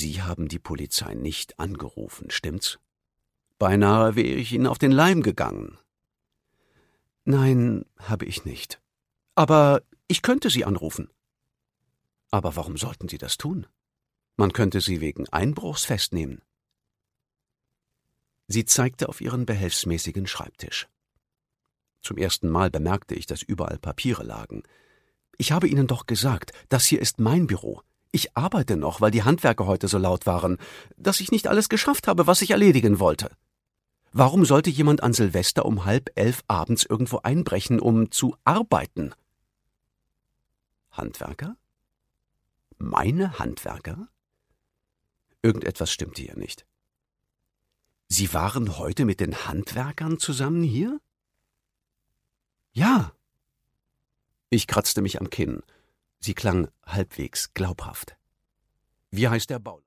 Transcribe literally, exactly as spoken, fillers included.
Sie haben die Polizei nicht angerufen, stimmt's? Beinahe wäre ich Ihnen auf den Leim gegangen. Nein, habe ich nicht. Aber ich könnte Sie anrufen. Aber warum sollten Sie das tun? Man könnte Sie wegen Einbruchs festnehmen. Sie zeigte auf ihren behelfsmäßigen Schreibtisch. Zum ersten Mal bemerkte ich, dass überall Papiere lagen. Ich habe Ihnen doch gesagt, das hier ist mein Büro. Ich arbeite noch, weil die Handwerker heute so laut waren, dass ich nicht alles geschafft habe, was ich erledigen wollte. Warum sollte jemand an Silvester um halb elf abends irgendwo einbrechen, um zu arbeiten? Handwerker? Meine Handwerker? Irgendetwas stimmte hier nicht. Sie waren heute mit den Handwerkern zusammen hier? Ja. Ich kratzte mich am Kinn. Sie klang halbwegs glaubhaft. Wie heißt der Bau?